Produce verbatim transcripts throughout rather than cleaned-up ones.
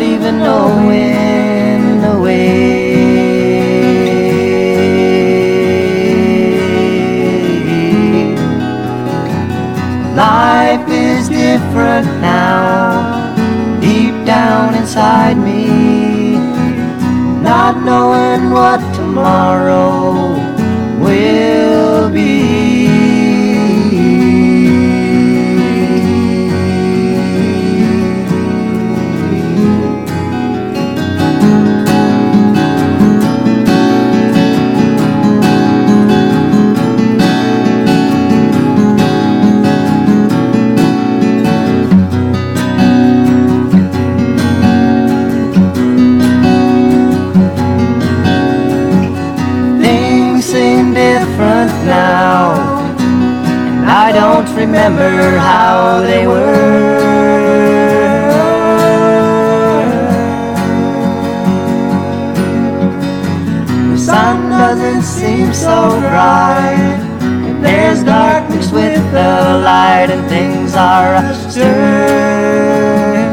even knowing the way. Life is different now, deep down inside me, not knowing what tomorrow will be. Seem different now, and I don't remember how they were. The sun doesn't seem so bright, and there's darkness with the light, and things are astir.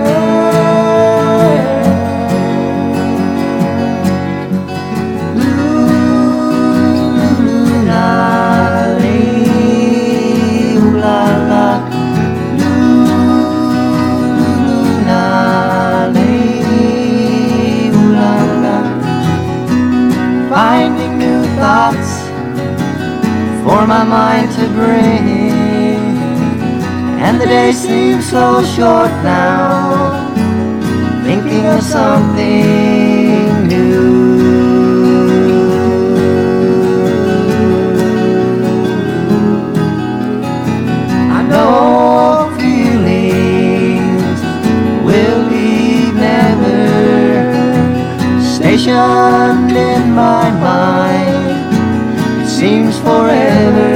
Finding new thoughts for my mind to bring, and the day seems so short now, thinking of something new. I know feelings will leave never, stationed in my mind, it seems forever.